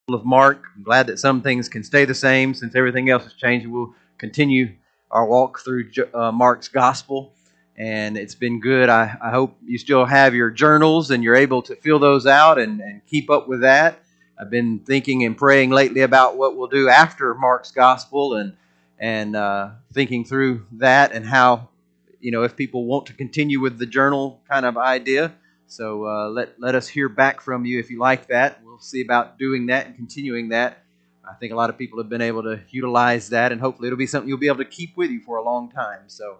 of Mark. I'm glad that some things can stay the same since everything else has changed. We'll continue our walk through Mark's Gospel, and it's been good. I hope you still have your journals and you're able to fill those out and keep up with that. I've been thinking and praying lately about what we'll do after Mark's Gospel and thinking through that and how, if people want to continue with the journal kind of idea. So let us hear back from you if you like that. We'll see about doing that and continuing that. I think a lot of people have been able to utilize that, and hopefully it'll be something you'll be able to keep with you for a long time. So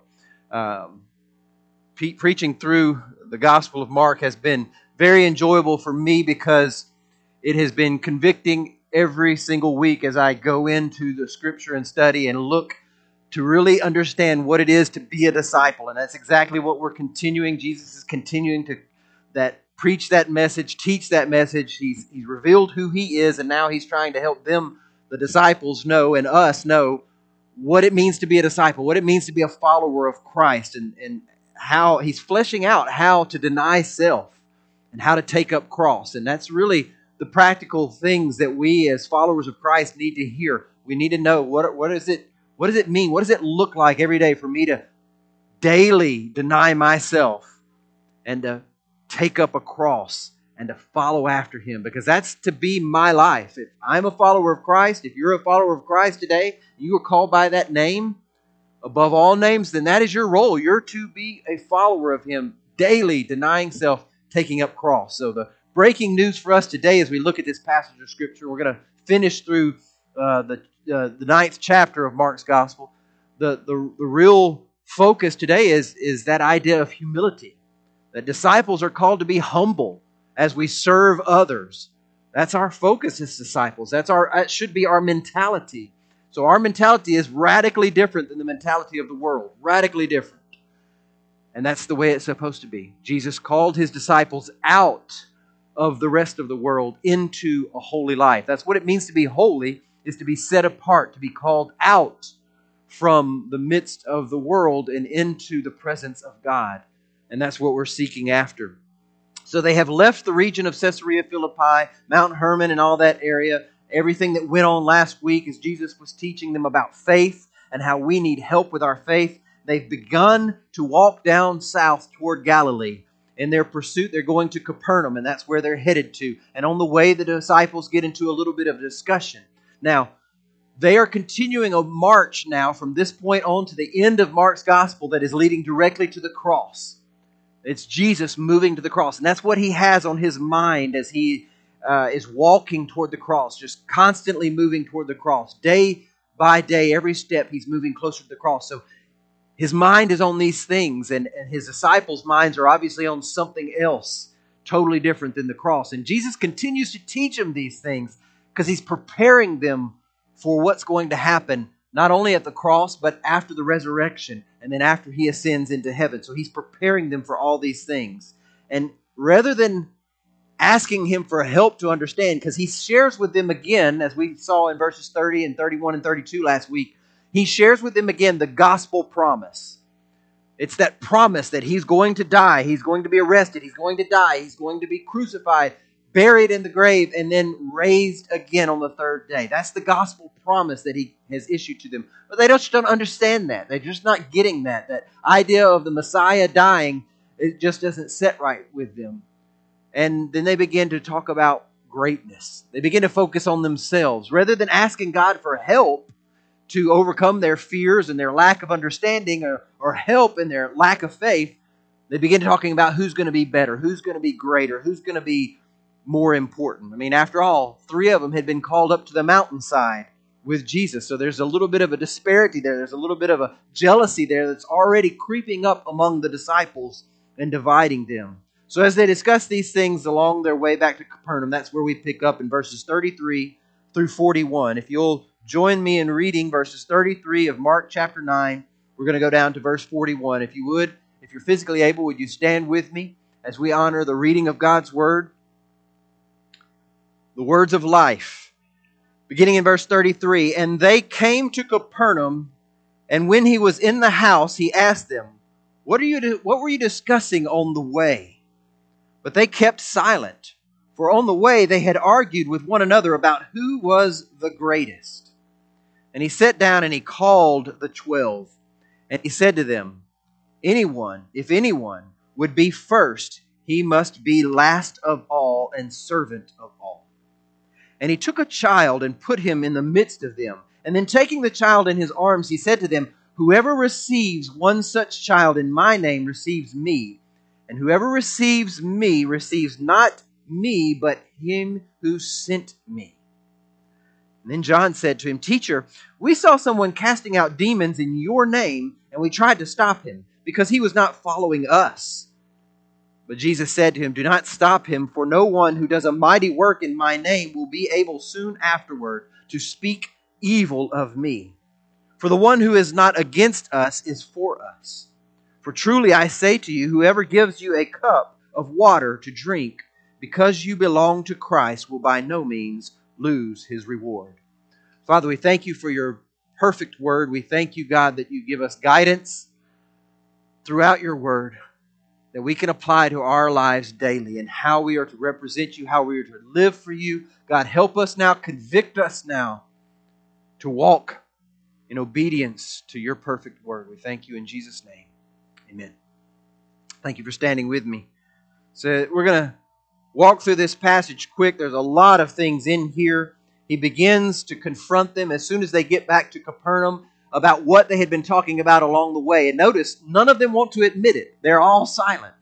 preaching through the Gospel of Mark has been very enjoyable for me because it has been convicting every single week as I go into the Scripture and study and look to really understand what it is to be a disciple. And that's exactly what we're continuing. Jesus is continuing to preach that message, teach that message. He's revealed who He is, and now He's trying to help them, the disciples, know and us know what it means to be a disciple, what it means to be a follower of Christ, and how He's fleshing out how to deny self and how to take up cross. And that's really the practical things that we as followers of Christ need to hear. We need to know what does it mean? What does it look like every day for me to daily deny myself and to take up a cross and to follow after Him? Because that's to be my life. If I'm a follower of Christ, if you're a follower of Christ today, you are called by that name above all names, then that is your role. You're to be a follower of Him, daily denying self, taking up cross. So the breaking news for us today as we look at this passage of Scripture, we're going to finish through the 9th chapter of Mark's Gospel. The real focus today is that idea of humility. That disciples are called to be humble as we serve others. That's our focus as disciples. That should be our mentality. So our mentality is radically different than the mentality of the world. Radically different. And that's the way it's supposed to be. Jesus called His disciples out of the rest of the world into a holy life. That's what it means to be holy, is to be set apart, to be called out from the midst of the world and into the presence of God. And that's what we're seeking after. So they have left the region of Caesarea Philippi, Mount Hermon and all that area. Everything that went on last week as Jesus was teaching them about faith and how we need help with our faith. They've begun to walk down south toward Galilee. In their pursuit, they're going to Capernaum, and that's where they're headed to. And on the way, the disciples get into a little bit of discussion. Now, they are continuing a march now from this point on to the end of Mark's Gospel that is leading directly to the cross. It's Jesus moving to the cross. And that's what He has on His mind as He is walking toward the cross, just constantly moving toward the cross. Day by day, every step, He's moving closer to the cross. So His mind is on these things, and His disciples' minds are obviously on something else, totally different than the cross. And Jesus continues to teach them these things because He's preparing them for what's going to happen, not only at the cross, but after the resurrection, and then after He ascends into heaven. So He's preparing them for all these things. And rather than asking Him for help to understand, because He shares with them again, as we saw in verses 30 and 31 and 32 last week, He shares with them again the gospel promise. It's that promise that He's going to die, He's going to be arrested, He's going to die, He's going to be crucified, buried in the grave, and then raised again on the third day. That's the gospel promise that He has issued to them. But they just don't understand that. They're just not getting that. That idea of the Messiah dying, it just doesn't set right with them. And then they begin to talk about greatness. They begin to focus on themselves. Rather than asking God for help to overcome their fears and their lack of understanding or help in their lack of faith, they begin talking about who's going to be better, who's going to be greater, who's going to be more important. I mean, after all, 3 of them had been called up to the mountainside with Jesus. So there's a little bit of a disparity there. There's a little bit of a jealousy there that's already creeping up among the disciples and dividing them. So as they discuss these things along their way back to Capernaum, that's where we pick up in verses 33 through 41. If you'll join me in reading verses 33 of Mark chapter 9, we're going to go down to verse 41. If you would, if you're physically able, would you stand with me as we honor the reading of God's Word? The words of life. Beginning in verse 33, and they came to Capernaum, and when He was in the house, He asked them, What were you discussing on the way? But they kept silent, For on the way they had argued with one another about who was the greatest. And he sat down and he called the 12. And he said to them, if anyone would be first, he must be last of all and servant of all. And he took a child and put him in the midst of them. And then taking the child in his arms, he said to them, Whoever receives one such child in my name receives me. And whoever receives me receives not me, but him who sent me. And then John said to him, Teacher, we saw someone casting out demons in your name, and we tried to stop him, because he was not following us. But Jesus said to him, Do not stop him, for no one who does a mighty work in my name will be able soon afterward to speak evil of me. For the one who is not against us is for us. For truly I say to you, whoever gives you a cup of water to drink, because you belong to Christ, will by no means lose his reward. Father, we thank you for your perfect word. We thank you, God, that you give us guidance throughout your word that we can apply to our lives daily, and how we are to represent you, how we are to live for you. God, help us now, convict us now to walk in obedience to your perfect word. We thank you in Jesus' name. Amen. Thank you for standing with me. So we're going to walk through this passage quick. There's a lot of things in here. He begins to confront them as soon as they get back to Capernaum about what they had been talking about along the way. And notice, none of them want to admit it. They're all silent.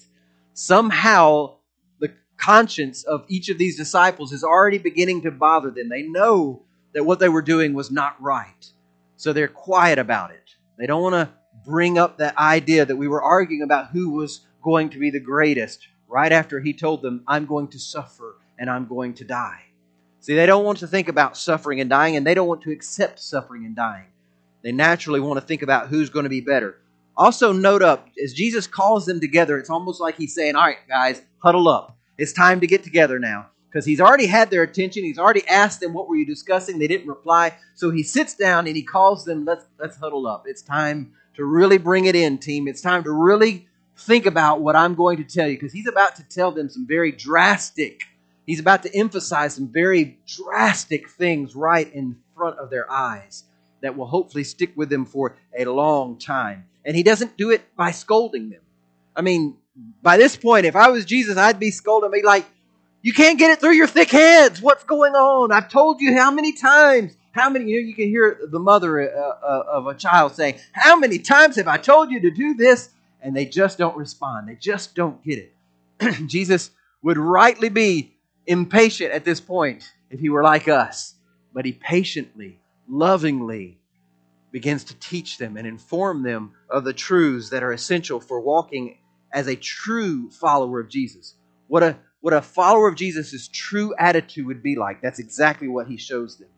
Somehow, the conscience of each of these disciples is already beginning to bother them. They know that what they were doing was not right. So they're quiet about it. They don't want to bring up that idea that we were arguing about who was going to be the greatest right after he told them, I'm going to suffer and I'm going to die. See, they don't want to think about suffering and dying, and they don't want to accept suffering and dying. They naturally want to think about who's going to be better. Also note up, as Jesus calls them together, it's almost like he's saying, all right, guys, huddle up. It's time to get together now. Because he's already had their attention. He's already asked them, what were you discussing? They didn't reply. So he sits down and he calls them, let's huddle up. It's time to really bring it in, team. It's time to really think about what I'm going to tell you. Because he's about to tell them some very drastic, he's about to emphasize some very drastic things right in front of their eyes that will hopefully stick with them for a long time. And he doesn't do it by scolding them. I mean, by this point, if I was Jesus, I'd be scolding. I'd be like, you can't get it through your thick heads. What's going on? I've told you how many times. You can hear the mother of a child saying, how many times have I told you to do this? And they just don't respond. They just don't get it. Jesus would rightly be impatient at this point if he were like us. But he patiently, lovingly begins to teach them and inform them of the truths that are essential for walking as a true follower of Jesus. What a follower of Jesus' true attitude would be like. That's exactly what he shows them.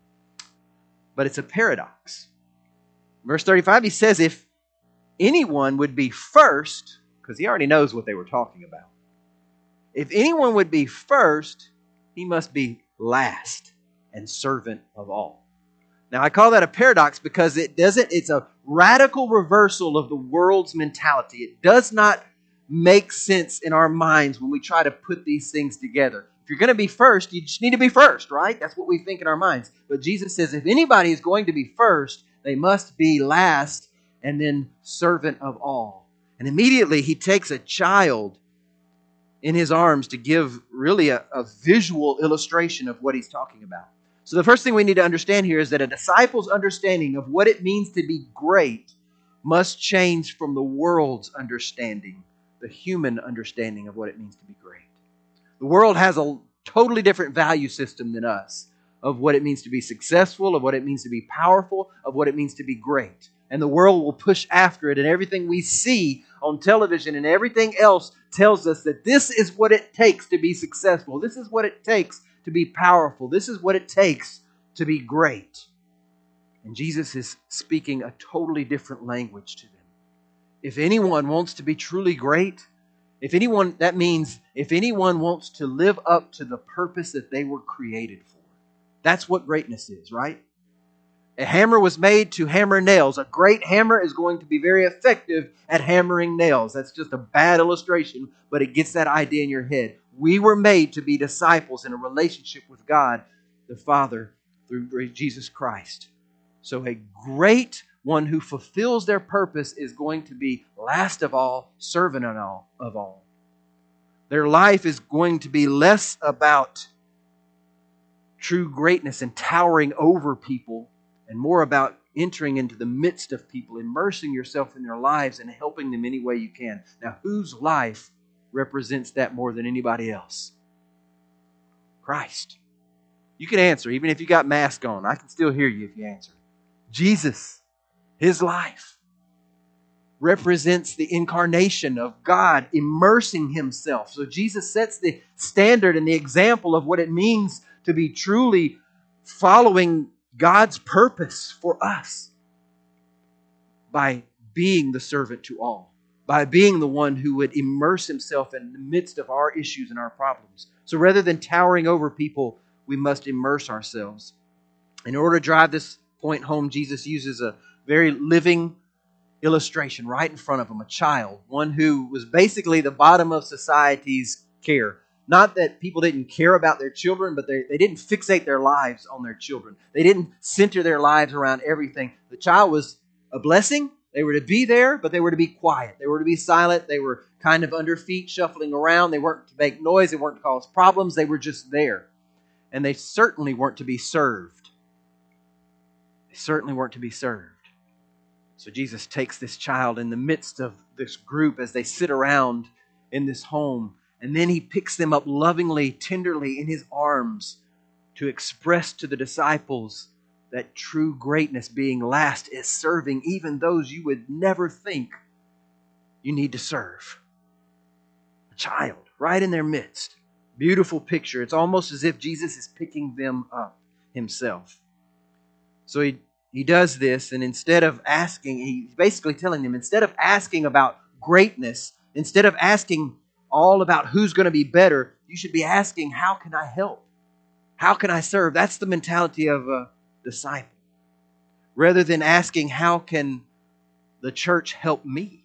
But it's a paradox. Verse 35, he says, if anyone would be first, because he already knows what they were talking about. If anyone would be first, he must be last and servant of all. Now, I call that a paradox because it's a radical reversal of the world's mentality. It does not make sense in our minds when we try to put these things together. If you're going to be first, you just need to be first, right? That's what we think in our minds. But Jesus says if anybody is going to be first, they must be last and then servant of all. And immediately he takes a child in his arms to give really a visual illustration of what he's talking about. So the first thing we need to understand here is that a disciple's understanding of what it means to be great must change from the world's understanding, the human understanding of what it means to be great. The world has a totally different value system than us of what it means to be successful, of what it means to be powerful, of what it means to be great. And the world will push after it, and everything we see on television and everything else tells us that this is what it takes to be successful. This is what it takes to be powerful. This is what it takes to be great. And Jesus is speaking a totally different language to them. If anyone wants to be truly great, that means if anyone wants to live up to the purpose that they were created for. That's what greatness is, right? A hammer was made to hammer nails. A great hammer is going to be very effective at hammering nails. That's just a bad illustration, but it gets that idea in your head. We were made to be disciples in a relationship with God the Father through Jesus Christ. So a great one who fulfills their purpose is going to be last of all, servant of all. Their life is going to be less about true greatness and towering over people, and more about entering into the midst of people, immersing yourself in their lives and helping them any way you can. Now, whose life represents that more than anybody else? Christ. You can answer, even if you got mask on. I can still hear you if you answer. Jesus, His life represents the incarnation of God immersing Himself. So Jesus sets the standard and the example of what it means to be truly following God's purpose for us by being the servant to all, by being the one who would immerse Himself in the midst of our issues and our problems. So rather than towering over people, we must immerse ourselves. In order to drive this point home, Jesus uses a very living illustration right in front of him, a child, one who was basically the bottom of society's care. Not that people didn't care about their children, but they didn't fixate their lives on their children. They didn't center their lives around everything. The child was a blessing. They were to be there, but they were to be quiet. They were to be silent. They were kind of under feet, shuffling around. They weren't to make noise. They weren't to cause problems. They were just there. And they certainly weren't to be served. They certainly weren't to be served. So Jesus takes this child in the midst of this group as they sit around in this home, and then He picks them up lovingly, tenderly in His arms to express to the disciples that true greatness, being last, is serving even those you would never think you need to serve. A child right in their midst. Beautiful picture. It's almost as if Jesus is picking them up Himself. So He does this, and instead of asking, He's basically telling them, instead of asking about greatness, instead of asking all about who's going to be better, you should be asking, how can I help? How can I serve? That's the mentality of a disciple. Rather than asking, how can the church help me?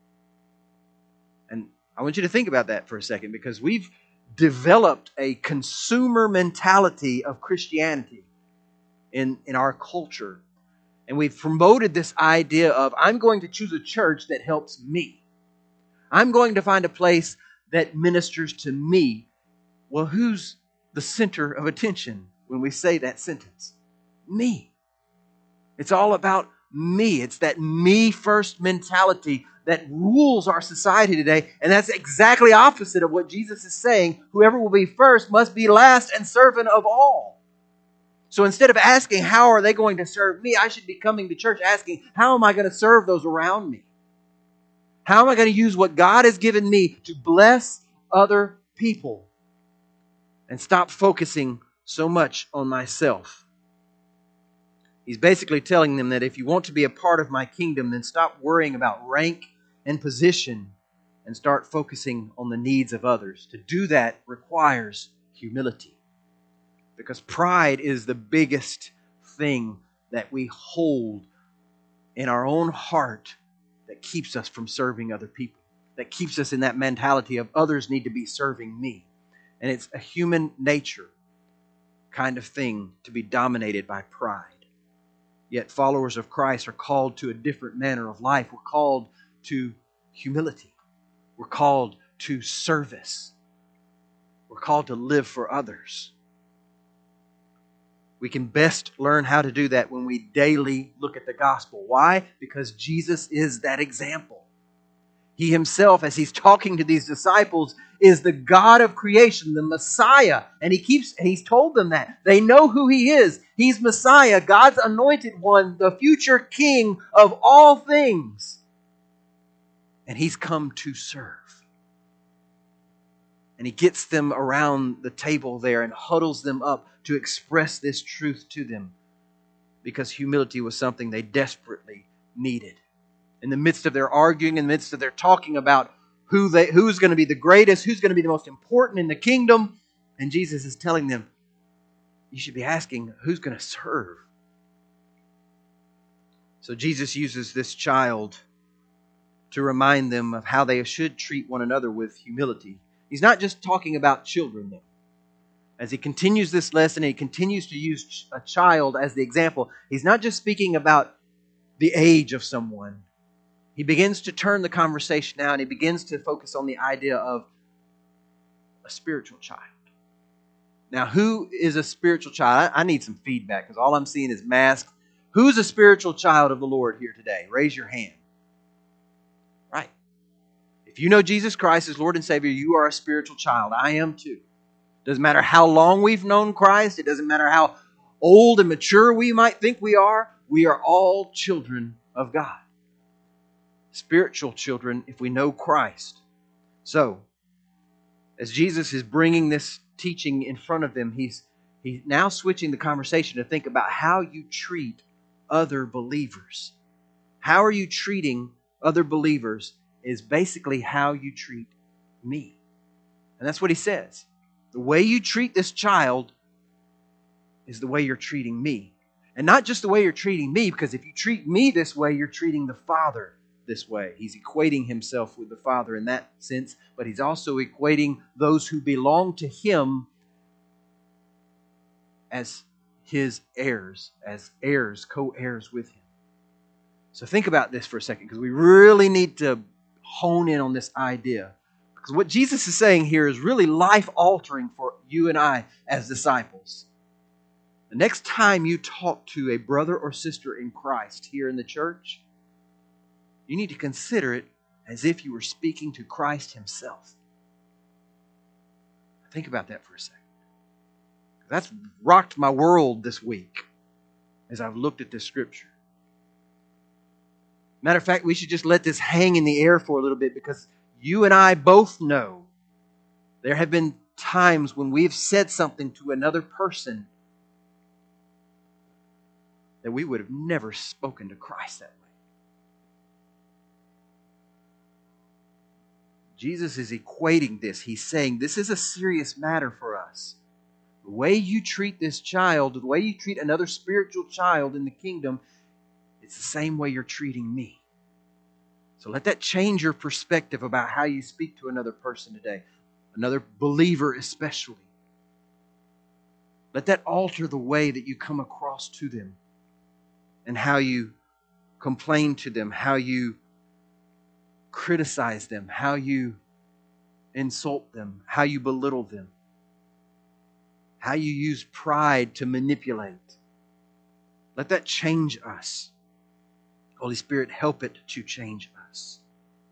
And I want you to think about that for a second, because we've developed a consumer mentality of Christianity in our culture. And we've promoted this idea of, I'm going to choose a church that helps me. I'm going to find a place that ministers to me. Well, who's the center of attention when we say that sentence? Me. It's all about me. It's that me first mentality that rules our society today. And that's exactly opposite of what Jesus is saying. Whoever will be first must be last and servant of all. So instead of asking, how are they going to serve me? I should be coming to church asking, how am I going to serve those around me? How am I going to use what God has given me to bless other people? And stop focusing so much on myself. He's basically telling them that if you want to be a part of my kingdom, then stop worrying about rank and position and start focusing on the needs of others. To do that requires humility. Because pride is the biggest thing that we hold in our own heart that keeps us from serving other people. That keeps us in that mentality of others need to be serving me. And it's a human nature kind of thing to be dominated by pride. Yet followers of Christ are called to a different manner of life. We're called to humility. We're called to service. We're called to live for others. We can best learn how to do that when we daily look at the gospel. Why? Because Jesus is that example. He Himself, as He's talking to these disciples, is the God of creation, the Messiah. And He's told them that. They know who He is. He's Messiah, God's anointed one, the future King of all things. And He's come to serve. And He gets them around the table there and huddles them up to express this truth to them. Because humility was something they desperately needed. In the midst of their arguing, in the midst of their talking about who's going to be the greatest, who's going to be the most important in the kingdom, and Jesus is telling them, you should be asking, who's going to serve? So Jesus uses this child to remind them of how they should treat one another with humility. He's not just talking about children, though. As he continues this lesson, he continues to use a child as the example. He's not just speaking about the age of someone. He begins to turn the conversation now, and he begins to focus on the idea of a spiritual child. Now, who is a spiritual child? I need some feedback because all I'm seeing is masks. Who's a spiritual child of the Lord here today? Raise your hand. Right. If you know Jesus Christ as Lord and Savior, you are a spiritual child. I am too. Doesn't matter how long we've known Christ. It doesn't matter how old and mature we might think we are. We are all children of God. Spiritual children if we know Christ. So, as Jesus is bringing this teaching in front of them, he's now switching the conversation to think about how you treat other believers. How are you treating other believers is basically how you treat me. And that's what he says. The way you treat this child is the way you're treating me. And not just the way you're treating me, because if you treat me this way, you're treating the Father this way. He's equating himself with the Father in that sense, but he's also equating those who belong to him as his heirs, as heirs, co-heirs with him. So think about this for a second, because we really need to hone in on this idea. Because what Jesus is saying here is really life-altering for you and I as disciples. The next time you talk to a brother or sister in Christ here in the church, you need to consider it as if you were speaking to Christ himself. Think about that for a second. That's rocked my world this week as I've looked at this scripture. Matter of fact, we should just let this hang in the air for a little bit, because you and I both know there have been times when we've said something to another person that we would have never spoken to Christ that way. Jesus is equating this. He's saying this is a serious matter for us. The way you treat this child, the way you treat another spiritual child in the kingdom, it's the same way you're treating me. So let that change your perspective about how you speak to another person today, another believer especially. Let that alter the way that you come across to them and how you complain to them, how you criticize them, how you insult them, how you belittle them, how you use pride to manipulate. Let that change us. Holy Spirit, help it to change us.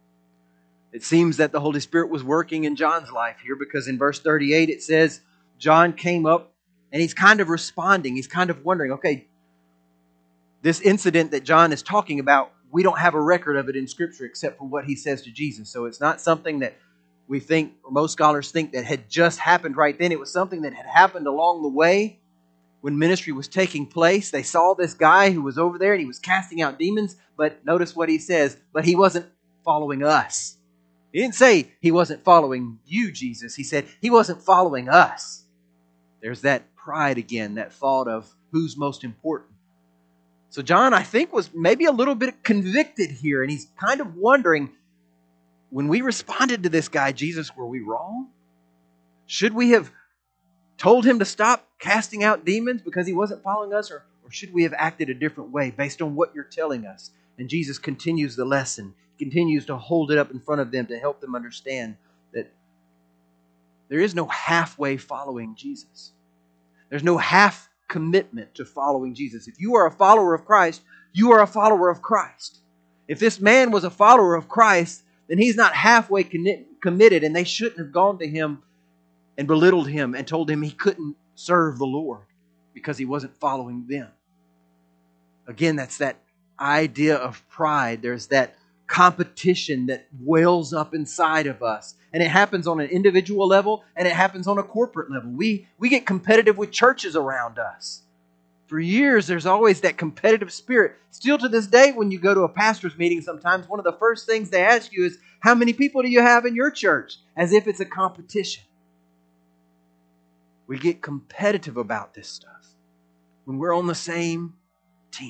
It seems that the Holy Spirit was working in John's life here, because in verse 38 it says, John came up and he's kind of responding. He's kind of wondering, okay, this incident that John is talking about, we don't have a record of it in Scripture except for what he says to Jesus. So it's not something that we think, or most scholars think, that had just happened right then. It was something that had happened along the way when ministry was taking place. They saw this guy who was over there and he was casting out demons. But notice what he says, but he wasn't following us. He didn't say he wasn't following you, Jesus. He said he wasn't following us. There's that pride again, that thought of who's most important. So John, I think, was maybe a little bit convicted here, and he's kind of wondering, when we responded to this guy, Jesus, were we wrong? Should we have told him to stop casting out demons because he wasn't following us, or should we have acted a different way based on what you're telling us? And Jesus continues the lesson, continues to hold it up in front of them to help them understand that there is no halfway following Jesus. There's no half commitment to following Jesus. If you are a follower of Christ, you are a follower of Christ. If this man was a follower of Christ, then he's not halfway committed, and they shouldn't have gone to him and belittled him and told him he couldn't serve the Lord because he wasn't following them. Again, that's that idea of pride. There's that competition that wells up inside of us. And it happens on an individual level, and it happens on a corporate level. We get competitive with churches around us. For years, there's always that competitive spirit. Still to this day, when you go to a pastor's meeting sometimes, one of the first things they ask you is, how many people do you have in your church? As if it's a competition. We get competitive about this stuff when we're on the same team.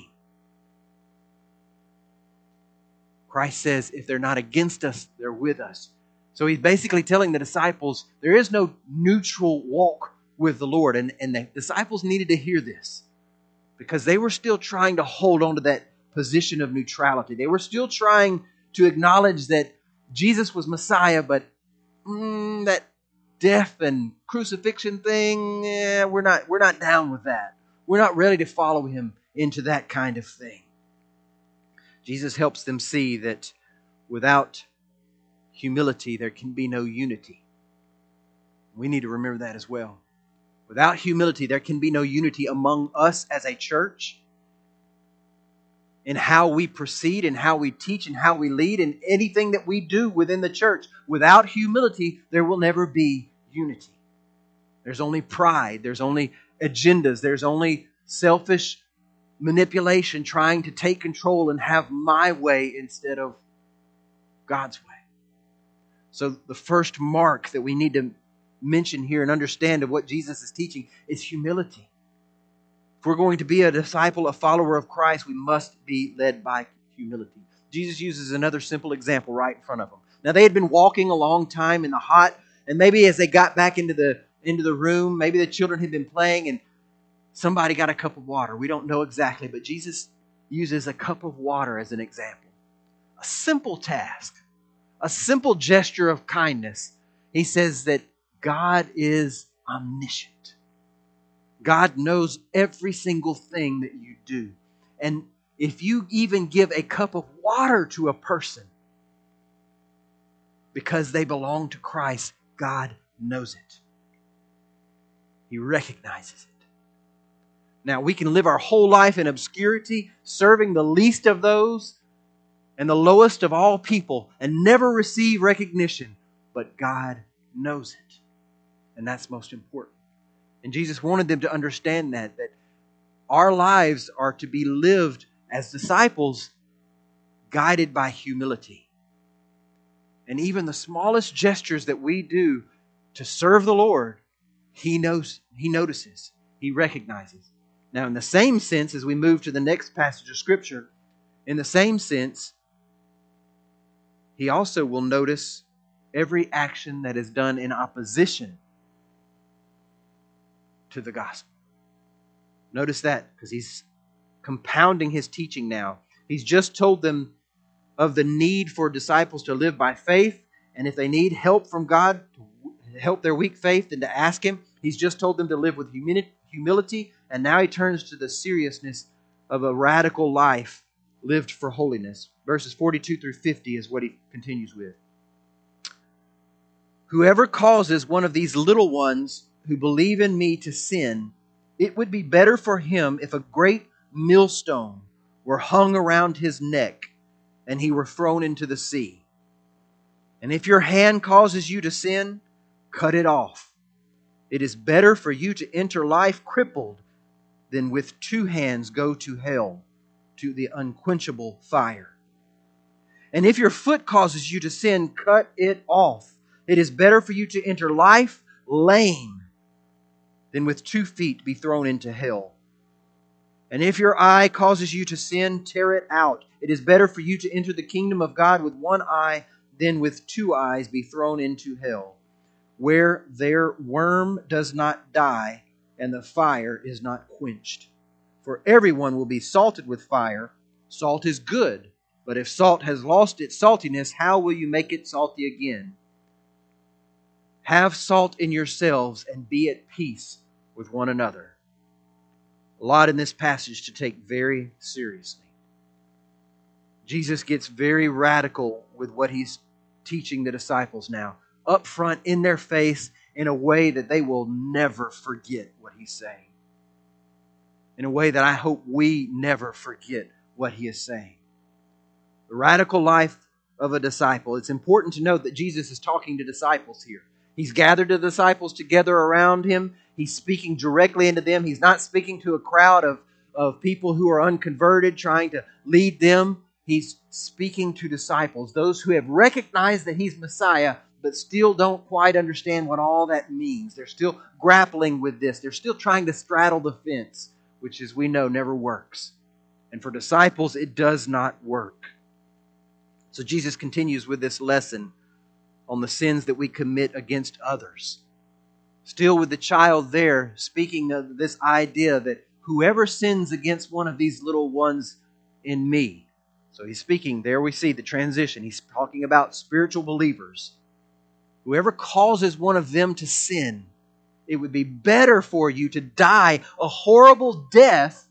Christ says, if they're not against us, they're with us. So he's basically telling the disciples there is no neutral walk with the Lord. And the disciples needed to hear this because they were still trying to hold on to that position of neutrality. They were still trying to acknowledge that Jesus was Messiah, but that death and crucifixion thing, we're not down with that. We're not ready to follow him into that kind of thing. Jesus helps them see that without humility, there can be no unity. We need to remember that as well. Without humility, there can be no unity among us as a church, in how we proceed, and how we teach, and how we lead, and anything that we do within the church. Without humility, there will never be unity. There's only pride. There's only agendas. There's only selfish manipulation trying to take control and have my way instead of God's way. So the first mark that we need to mention here and understand of what Jesus is teaching is humility. If we're going to be a disciple, a follower of Christ, we must be led by humility. Jesus uses another simple example right in front of them. Now they had been walking a long time in the hot, and maybe as they got back into the room, maybe the children had been playing and somebody got a cup of water. We don't know exactly, but Jesus uses a cup of water as an example. A simple task, a simple gesture of kindness. He says that God is omniscient. God knows every single thing that you do. And if you even give a cup of water to a person because they belong to Christ, God knows it. He recognizes it. Now, we can live our whole life in obscurity, serving the least of those and the lowest of all people, and never receive recognition. But God knows it. And that's most important. And Jesus wanted them to understand that our lives are to be lived as disciples, guided by humility. And even the smallest gestures that we do to serve the Lord, He knows, He notices, He recognizes. Now, in the same sense, as we move to the next passage of Scripture, in the same sense, He also will notice every action that is done in opposition to the gospel. Notice that, because He's compounding His teaching now. He's just told them of the need for disciples to live by faith, and if they need help from God to help their weak faith, then to ask Him. He's just told them to live with humility, and now He turns to the seriousness of a radical life lived for holiness. Verses 42 through 50 is what He continues with. Whoever causes one of these little ones who believe in me to sin, it would be better for him if a great millstone were hung around his neck and he were thrown into the sea. And if your hand causes you to sin, cut it off. It is better for you to enter life crippled than with 2 hands go to hell, to the unquenchable fire. And if your foot causes you to sin, cut it off. It is better for you to enter life lame than with 2 feet be thrown into hell. And if your eye causes you to sin, tear it out. It is better for you to enter the kingdom of God with 1 eye than with 2 eyes be thrown into hell, where their worm does not die and the fire is not quenched. For everyone will be salted with fire. Salt is good, but if salt has lost its saltiness, how will you make it salty again? Have salt in yourselves and be at peace with one another. A lot in this passage to take very seriously. Jesus gets very radical with what He's teaching the disciples now. Up front, in their face, in a way that they will never forget what He's saying. In a way that I hope we never forget what He is saying. The radical life of a disciple. It's important to note that Jesus is talking to disciples here. He's gathered the disciples together around Him. He's speaking directly into them. He's not speaking to a crowd of people who are unconverted, trying to lead them. He's speaking to disciples, those who have recognized that He's Messiah, but still don't quite understand what all that means. They're still grappling with this. They're still trying to straddle the fence, which, as we know, never works. And for disciples, it does not work. So Jesus continues with this lesson on the sins that we commit against others. Still with the child there, speaking of this idea that whoever sins against one of these little ones in me. So he's speaking, there we see the transition. He's talking about spiritual believers. Whoever causes one of them to sin, it would be better for you to die a horrible death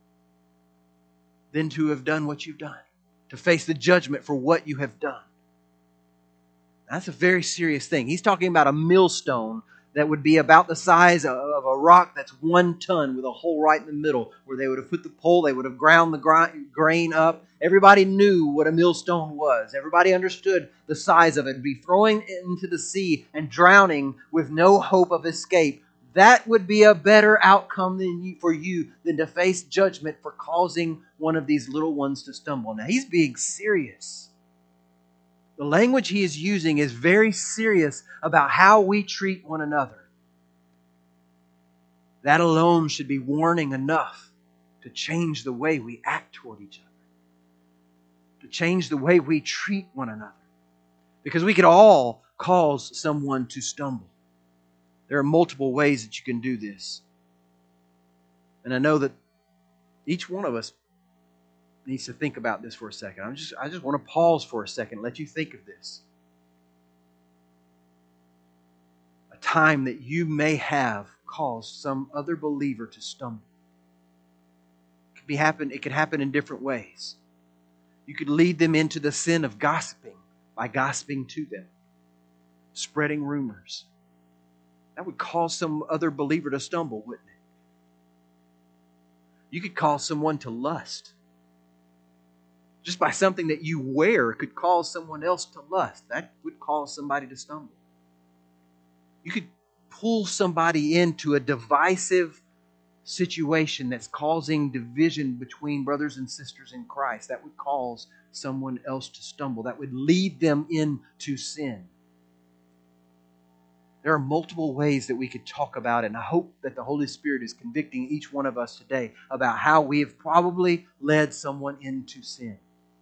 than to have done what you've done, to face the judgment for what you have done. That's a very serious thing. He's talking about a millstone that would be about the size of a rock that's 1 ton with a hole right in the middle, where they would have put the pole, they would have ground the grain up. Everybody knew what a millstone was. Everybody understood the size of it. It'd be throwing it into the sea and drowning with no hope of escape. That would be a better outcome for you than to face judgment for causing one of these little ones to stumble. Now, he's being serious. The language he is using is very serious about how we treat one another. That alone should be warning enough to change the way we act toward each other, to change the way we treat one another. Because we could all cause someone to stumble. There are multiple ways that you can do this. And I know that each one of us needs to think about this for a second. I just want to pause for a second and let you think of this. A time that you may have caused some other believer to stumble. It could happen in different ways. You could lead them into the sin of gossiping by gossiping to them, spreading rumors. That would cause some other believer to stumble, wouldn't it? You could cause someone to lust. Just by something that you wear could cause someone else to lust. That would cause somebody to stumble. You could pull somebody into a divisive situation that's causing division between brothers and sisters in Christ. That would cause someone else to stumble. That would lead them into sin. There are multiple ways that we could talk about it, and I hope that the Holy Spirit is convicting each one of us today about how we have probably led someone into sin.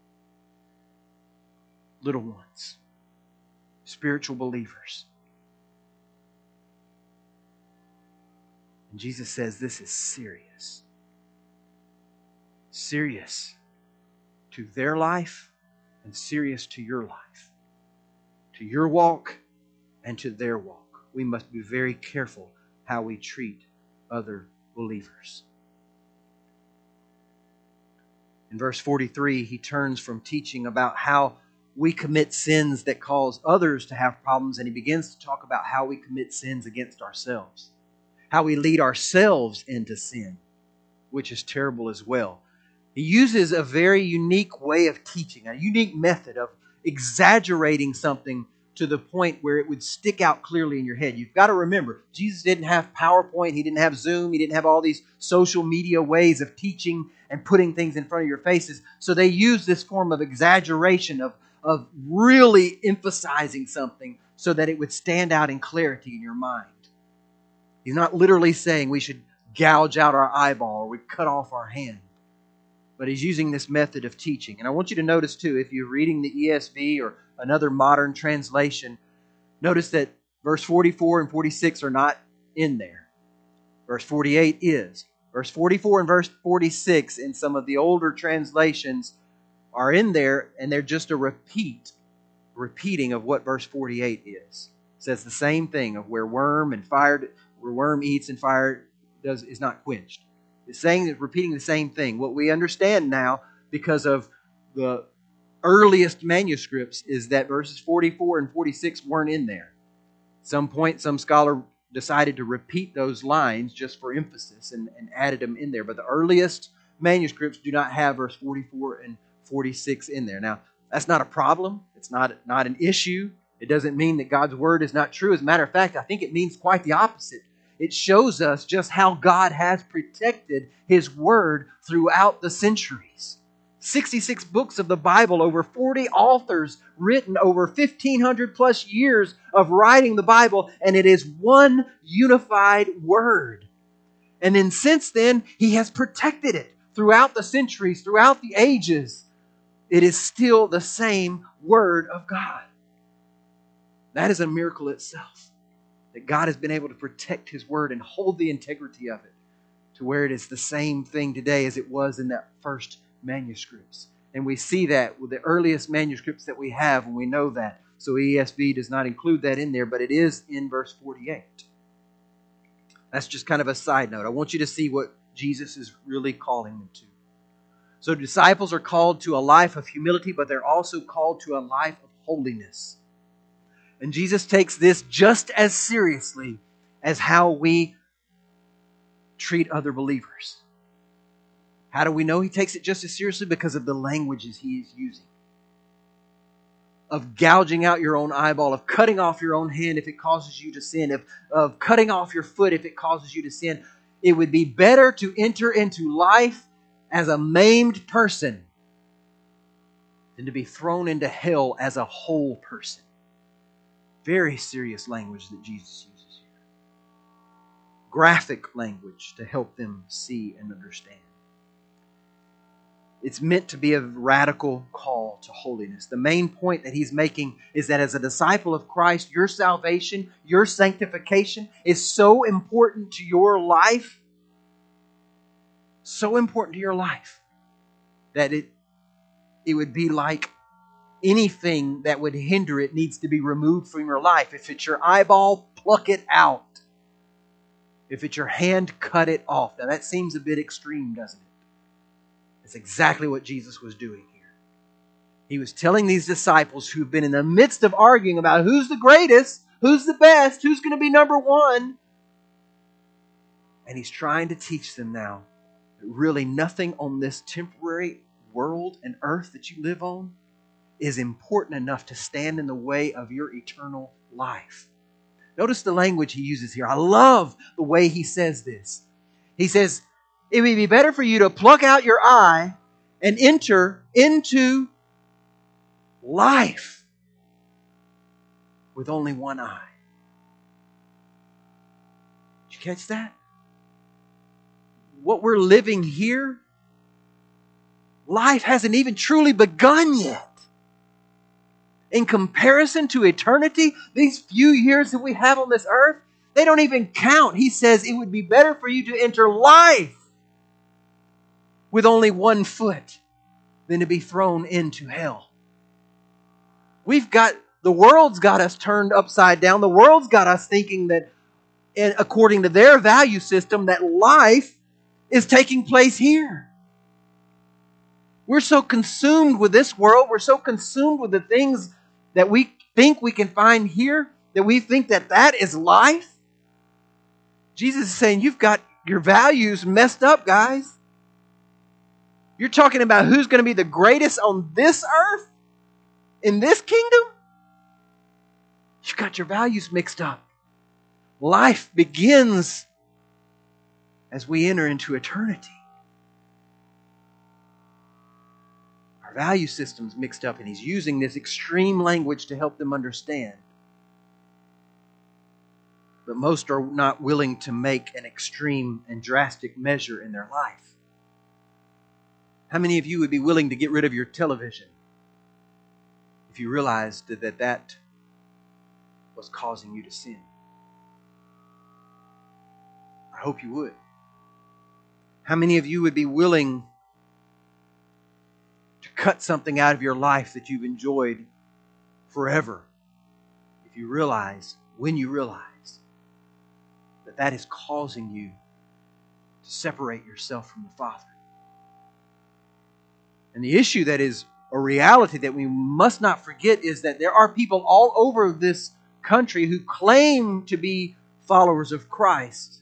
Little ones, spiritual believers. And Jesus says this is serious. Serious to their life and serious to your life. To your walk and to their walk. We must be very careful how we treat other believers. In verse 43, he turns from teaching about how we commit sins that cause others to have problems, and he begins to talk about how we commit sins against ourselves. How we lead ourselves into sin, which is terrible as well. He uses a very unique way of teaching, a unique method of exaggerating something to the point where it would stick out clearly in your head. You've got to remember, Jesus didn't have PowerPoint, He didn't have Zoom, He didn't have all these social media ways of teaching and putting things in front of your faces. So they use this form of exaggeration, of really emphasizing something so that it would stand out in clarity in your mind. He's not literally saying we should gouge out our eyeball or we cut off our hand. But he's using this method of teaching. And I want you to notice too, if you're reading the ESV or another modern translation, notice that verse 44 and 46 are not in there. Verse 48 is. Verse 44 and verse 46 in some of the older translations are in there, and they're just a repeating of what verse 48 is. It says the same thing of where worm eats and fire is not quenched. It's saying, repeating the same thing. What we understand now, because of the earliest manuscripts, is that verses 44 and 46 weren't in there. At some point, some scholar decided to repeat those lines just for emphasis and added them in there. But the earliest manuscripts do not have verse 44 and 46 in there. Now, that's not a problem. It's not an issue. It doesn't mean that God's Word is not true. As a matter of fact, I think it means quite the opposite. It shows us just how God has protected His Word throughout the centuries. 66 books of the Bible, over 40 authors written, over 1,500 plus years of writing the Bible, and it is one unified Word. And then since then, He has protected it throughout the centuries, throughout the ages. It is still the same Word of God. That is a miracle itself. That God has been able to protect His Word and hold the integrity of it to where it is the same thing today as it was in that first manuscripts. And we see that with the earliest manuscripts that we have, and we know that. So ESV does not include that in there, but it is in verse 48. That's just kind of a side note. I want you to see what Jesus is really calling them to. So disciples are called to a life of humility, but they're also called to a life of holiness. And Jesus takes this just as seriously as how we treat other believers. How do we know He takes it just as seriously? Because of the languages He is using. Of gouging out your own eyeball, of cutting off your own hand if it causes you to sin, of cutting off your foot if it causes you to sin. It would be better to enter into life as a maimed person than to be thrown into hell as a whole person. Very serious language that Jesus uses here. Graphic language to help them see and understand. It's meant to be a radical call to holiness. The main point that He's making is that as a disciple of Christ, your salvation, your sanctification is so important to your life, so important to your life, that it would be like anything that would hinder it needs to be removed from your life. If it's your eyeball, pluck it out. If it's your hand, cut it off. Now that seems a bit extreme, doesn't it? That's exactly what Jesus was doing here. He was telling these disciples who've been in the midst of arguing about who's the greatest, who's the best, who's going to be number one. And He's trying to teach them now that really nothing on this temporary world and earth that you live on is important enough to stand in the way of your eternal life. Notice the language He uses here. I love the way He says this. He says, it would be better for you to pluck out your eye and enter into life with only one eye. Did you catch that? What we're living here, life hasn't even truly begun yet. In comparison to eternity, these few years that we have on this earth, they don't even count. He says it would be better for you to enter life with only one foot than to be thrown into hell. The world's got us turned upside down. The world's got us thinking that, according to their value system, that life is taking place here. We're so consumed with this world. We're so consumed with the things that we think we can find here, that we think that that is life. Jesus is saying, you've got your values messed up, guys. You're talking about who's going to be the greatest on this earth, in this kingdom? You've got your values mixed up. Life begins as we enter into eternity. Our value system's mixed up, and He's using this extreme language to help them understand. But most are not willing to make an extreme and drastic measure in their life. How many of you would be willing to get rid of your television if you realized that was causing you to sin? I hope you would. How many of you would be willing to cut something out of your life that you've enjoyed forever if you realize, when you realize, that is causing you to separate yourself from the Father? And the issue that is a reality that we must not forget is that there are people all over this country who claim to be followers of Christ,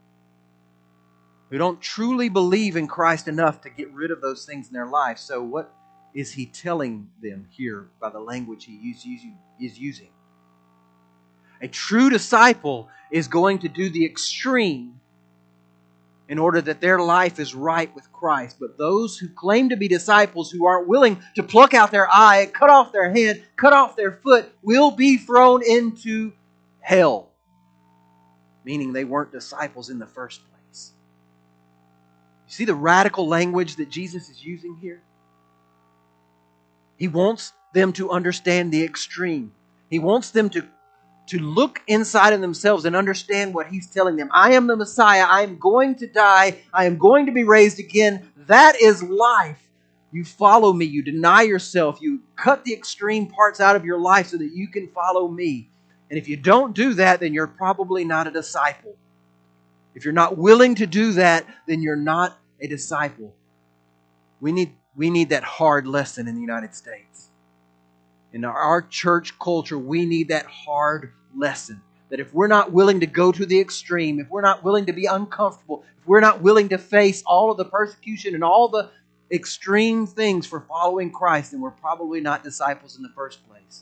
who don't truly believe in Christ enough to get rid of those things in their life. So what is He telling them here by the language He is using? A true disciple is going to do the extreme in order that their life is right with Christ. But those who claim to be disciples who aren't willing to pluck out their eye, cut off their hand, cut off their foot, will be thrown into hell. Meaning they weren't disciples in the first place. You see the radical language that Jesus is using here? He wants them to understand the extreme. He wants them to to look inside of themselves and understand what He's telling them. I am the Messiah. I am going to die. I am going to be raised again. That is life. You follow me. You deny yourself. You cut the extreme parts out of your life so that you can follow me. And if you don't do that, then you're probably not a disciple. If you're not willing to do that, then you're not a disciple. We need that hard lesson in the United States. In our church culture, we need that hard lesson. That if we're not willing to go to the extreme, if we're not willing to be uncomfortable, if we're not willing to face all of the persecution and all the extreme things for following Christ, then we're probably not disciples in the first place.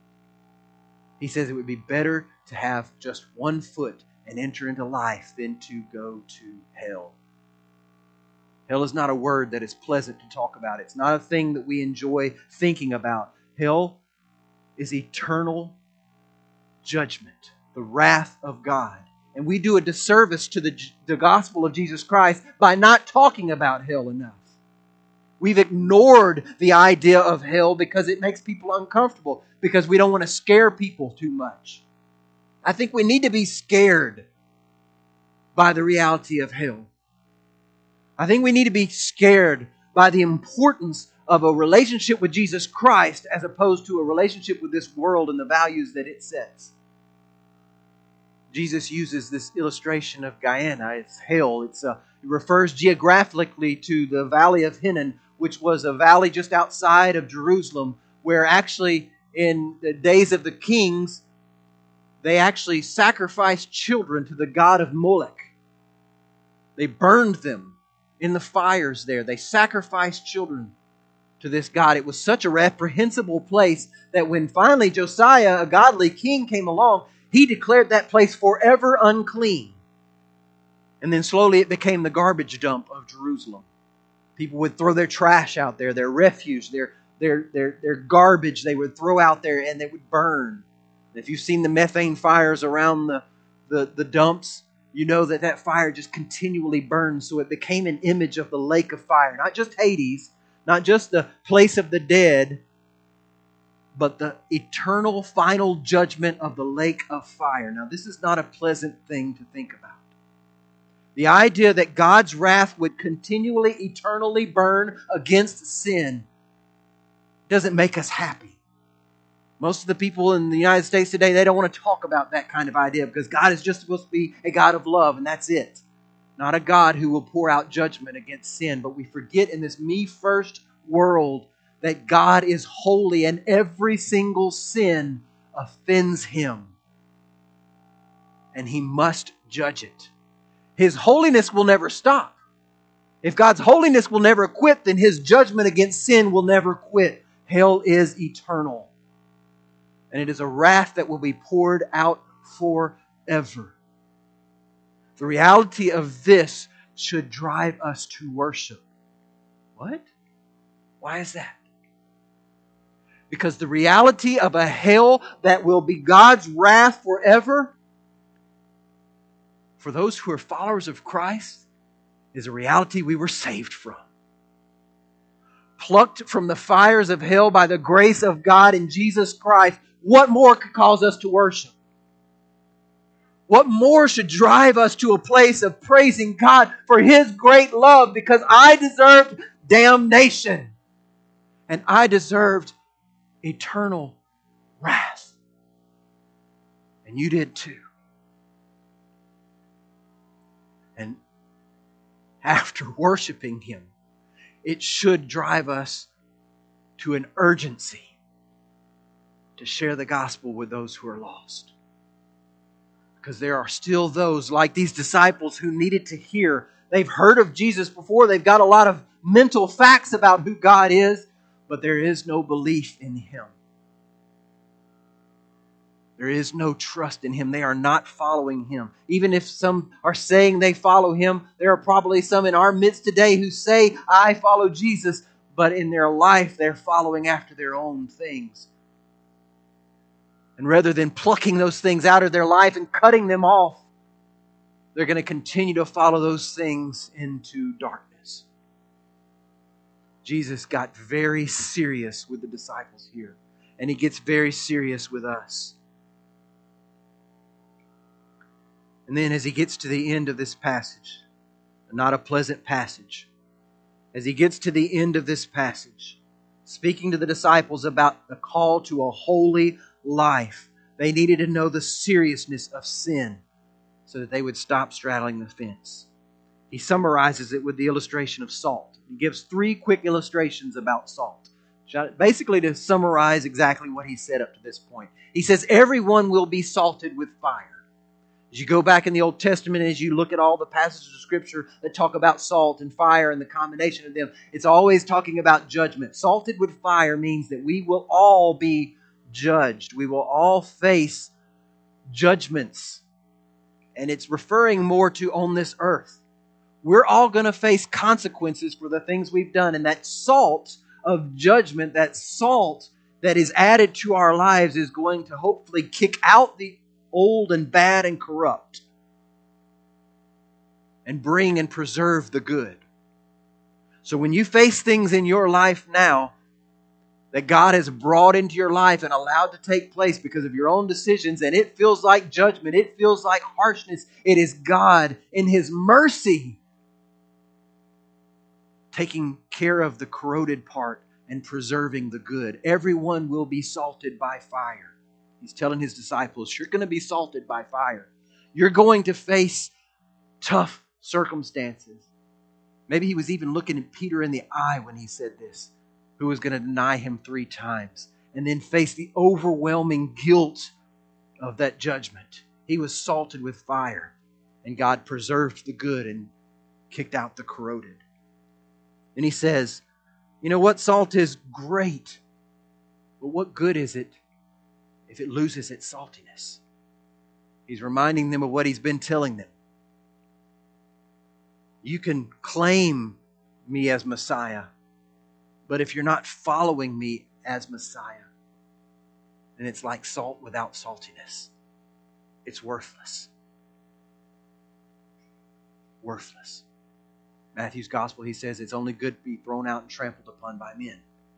He says it would be better to have just one foot and enter into life than to go to hell. Hell is not a word that is pleasant to talk about. It's not a thing that we enjoy thinking about. Hell is eternal judgment, the wrath of God. And we do a disservice to the gospel of Jesus Christ by not talking about hell enough. We've ignored the idea of hell because it makes people uncomfortable, because we don't want to scare people too much. I think we need to be scared by the reality of hell. I think we need to be scared by the importance of a relationship with Jesus Christ as opposed to a relationship with this world and the values that it sets. Jesus uses this illustration of Gehenna. It's hell. It refers geographically to the Valley of Hinnom, which was a valley just outside of Jerusalem, where actually in the days of the kings, they actually sacrificed children to the god of Molech. They burned them in the fires there. They sacrificed children to this god. It was such a reprehensible place that when finally Josiah, a godly king, came along, he declared that place forever unclean. And then slowly it became the garbage dump of Jerusalem. People would throw their trash out there, their refuse, their garbage they would throw out there, and they would burn. If you've seen the methane fires around the dumps, you know that fire just continually burns. So it became an image of the lake of fire. Not just Hades, not just the place of the dead, but the eternal final judgment of the lake of fire. Now, this is not a pleasant thing to think about. The idea that God's wrath would continually, eternally burn against sin doesn't make us happy. Most of the people in the United States today, they don't want to talk about that kind of idea because God is just supposed to be a God of love, and that's it. Not a God who will pour out judgment against sin. But we forget in this me-first world that God is holy and every single sin offends Him. And He must judge it. His holiness will never stop. If God's holiness will never quit, then His judgment against sin will never quit. Hell is eternal. And it is a wrath that will be poured out forever. The reality of this should drive us to worship. What? Why is that? Because the reality of a hell that will be God's wrath forever, for those who are followers of Christ, is a reality we were saved from. Plucked from the fires of hell by the grace of God in Jesus Christ, what more could cause us to worship? What more should drive us to a place of praising God for His great love? Because I deserved damnation. And I deserved eternal wrath. And you did too. And after worshiping Him, it should drive us to an urgency to share the gospel with those who are lost. Because there are still those like these disciples who needed to hear. They've heard of Jesus before. They've got a lot of mental facts about who God is, but there is no belief in Him. There is no trust in Him. They are not following Him. Even if some are saying they follow Him, there are probably some in our midst today who say, I follow Jesus, but in their life they're following after their own things. And rather than plucking those things out of their life and cutting them off, they're going to continue to follow those things into darkness. Jesus got very serious with the disciples here. And He gets very serious with us. And then as he gets to the end of this passage, not a pleasant passage, as he gets to the end of this passage, speaking to the disciples about the call to a holy life, they needed to know the seriousness of sin so that they would stop straddling the fence. He summarizes it with the illustration of salt. He gives 3 quick illustrations about salt, basically to summarize exactly what he said up to this point. He says, everyone will be salted with fire. As you go back in the Old Testament, as you look at all the passages of Scripture that talk about salt and fire and the combination of them, it's always talking about judgment. Salted with fire means that we will all be judged. We will all face judgments. And it's referring more to on this earth. We're all going to face consequences for the things we've done. And that salt of judgment, that salt that is added to our lives is going to hopefully kick out the old and bad and corrupt and bring and preserve the good. So when you face things in your life now that God has brought into your life and allowed to take place because of your own decisions, and it feels like judgment, it feels like harshness, it is God in His mercy taking care of the corroded part and preserving the good. Everyone will be salted by fire. He's telling His disciples, you're going to be salted by fire. You're going to face tough circumstances. Maybe He was even looking at Peter in the eye when He said this, who was going to deny Him 3 times and then face the overwhelming guilt of that judgment. He was salted with fire, and God preserved the good and kicked out the corroded. And He says, you know what? Salt is great, but what good is it if it loses its saltiness? He's reminding them of what He's been telling them. You can claim me as Messiah, but if you're not following me as Messiah, then it's like salt without saltiness. It's worthless. Worthless. Matthew's Gospel, he says, it's only good to be thrown out and trampled upon by men.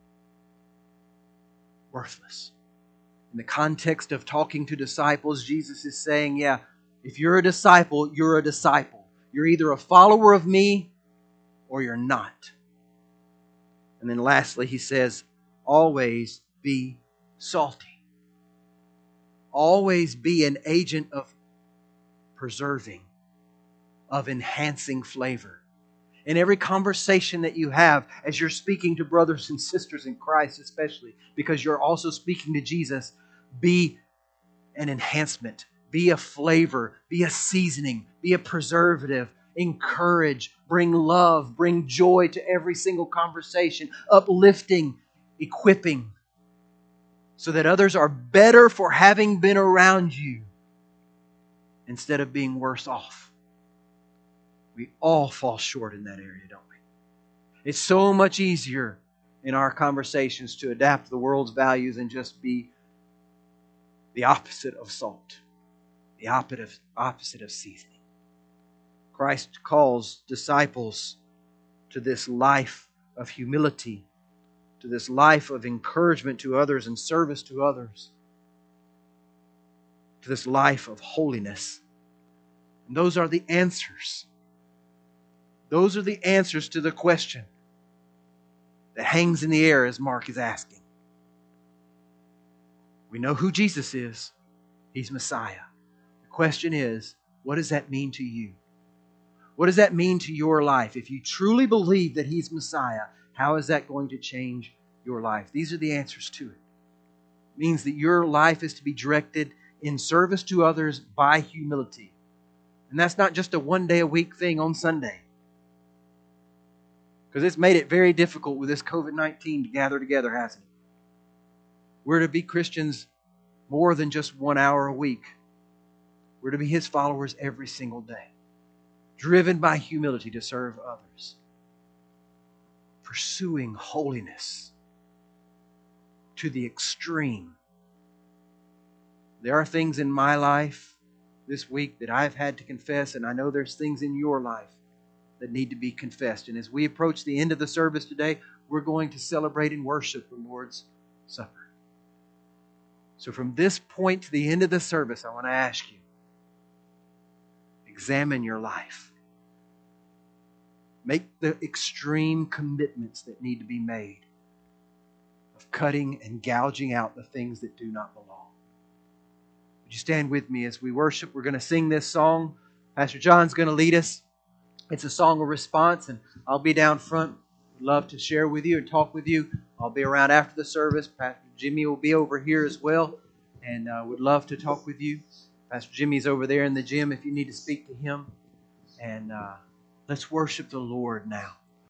Worthless. In the context of talking to disciples, Jesus is saying, yeah, if you're a disciple, you're a disciple. You're either a follower of me or you're not. And then lastly, He says, always be salty. Always be an agent of preserving, of enhancing flavor. In every conversation that you have, as you're speaking to brothers and sisters in Christ, especially because you're also speaking to Jesus, be an enhancement, be a flavor, be a seasoning, be a preservative, encourage, bring love, bring joy to every single conversation, uplifting, equipping, so that others are better for having been around you instead of being worse off. We all fall short in that area, don't we? It's so much easier in our conversations to adapt the world's values and just be the opposite of salt, the opposite of seasoning. Christ calls disciples to this life of humility, to this life of encouragement to others and service to others, to this life of holiness. And those are the answers. Those are the answers to the question that hangs in the air as Mark is asking. We know who Jesus is. He's Messiah. The question is, what does that mean to you? What does that mean to your life? If you truly believe that He's Messiah, how is that going to change your life? These are the answers to it. It means that your life is to be directed in service to others by humility. And that's not just a one-day-a-week thing on Sunday. Because it's made it very difficult with this COVID-19 to gather together, hasn't it? We're to be Christians more than just 1 hour a week. We're to be His followers every single day, driven by humility to serve others, pursuing holiness to the extreme. There are things in my life this week that I've had to confess, and I know there's things in your life that need to be confessed. And as we approach the end of the service today, we're going to celebrate and worship the Lord's Supper. So from this point to the end of the service, I want to ask you, examine your life. Make the extreme commitments that need to be made of cutting and gouging out the things that do not belong. Would you stand with me as we worship? We're going to sing this song. Pastor John's going to lead us. It's a song of response, and I'll be down front. I'd love to share with you and talk with you. I'll be around after the service. Pastor Jimmy will be over here as well, and would love to talk with you. Pastor Jimmy's over there in the gym if you need to speak to him. And let's worship the Lord now.